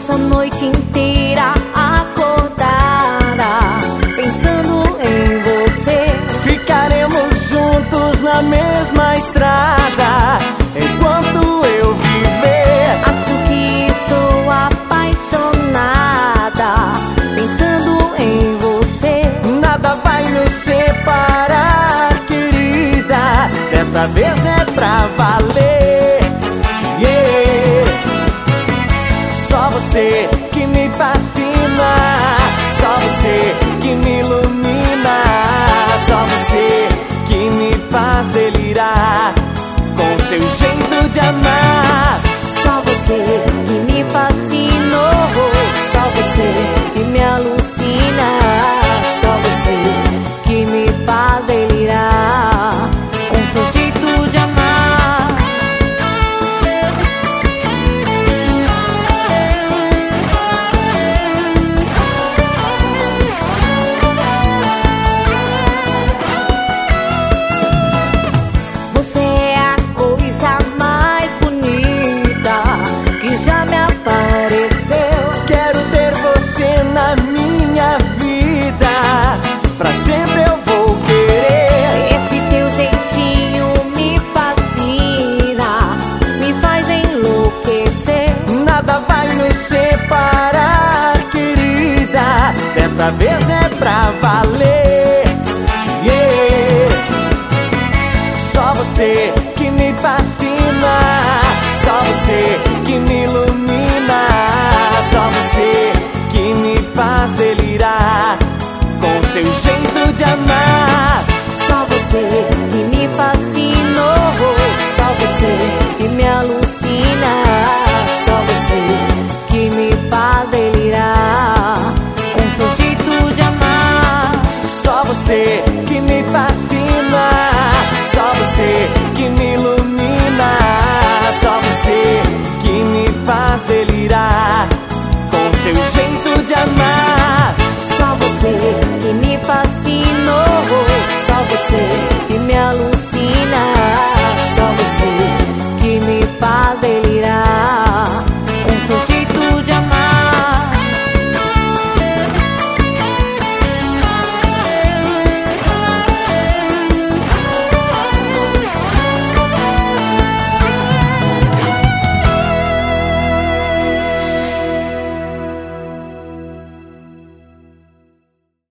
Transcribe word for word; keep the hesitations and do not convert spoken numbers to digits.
Passo a noite inteira acordada pensando em você. Ficaremos juntos na mesma estrada enquanto eu viver. Acho que estou apaixonada pensando em você. Nada vai nos separar, querida, dessa vez é pra valer. Yeah. Só você que me fascina, só você que me ilumina, só você que me faz delirar com seu jeito de amar. Só você que me fascinou, só você que me alucina, só você que me faz delirar com seu jeito de amar. Você é a coisa mais bonita que já me apareceu. Quero ter você na minha vida, pra sempre eu vou querer. Esse teu jeitinho me fascina, me faz enlouquecer. Nada vai nos separar, querida, dessa vez é pra valer. Yeah. Só você que me fascina, só você que me ilumina, só você que me faz delirar com seu jeito de amar. Só você que me fascina,